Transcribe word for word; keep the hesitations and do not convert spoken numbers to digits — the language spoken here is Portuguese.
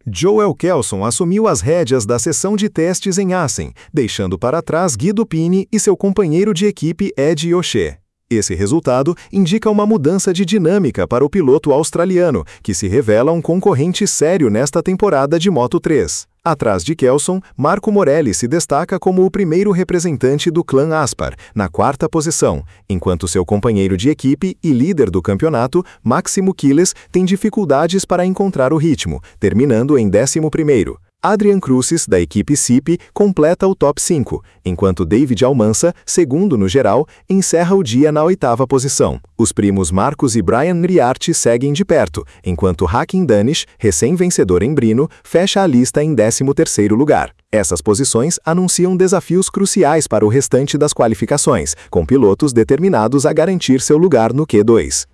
Joel Kelson assumiu as rédeas da sessão de testes em Assen, deixando para trás Guido Pini e seu companheiro de equipe Ed Oshé. Esse resultado indica uma mudança de dinâmica para o piloto australiano, que se revela um concorrente sério nesta temporada de Moto três. Atrás de Kelson, Marco Morelli se destaca como o primeiro representante do clã Aspar, na quarta posição, enquanto seu companheiro de equipe e líder do campeonato, Máximo Quiles, tem dificuldades para encontrar o ritmo, terminando em décimo primeiro. Adrian Crucis, da equipe C I P, completa o top cinco, enquanto David Almansa, segundo no geral, encerra o dia na oitava posição. Os primos Marcos e Brian Riarte seguem de perto, enquanto Hakim Danish, recém-vencedor em Brno, fecha a lista em décimo terceiro lugar. Essas posições anunciam desafios cruciais para o restante das qualificações, com pilotos determinados a garantir seu lugar no Q dois.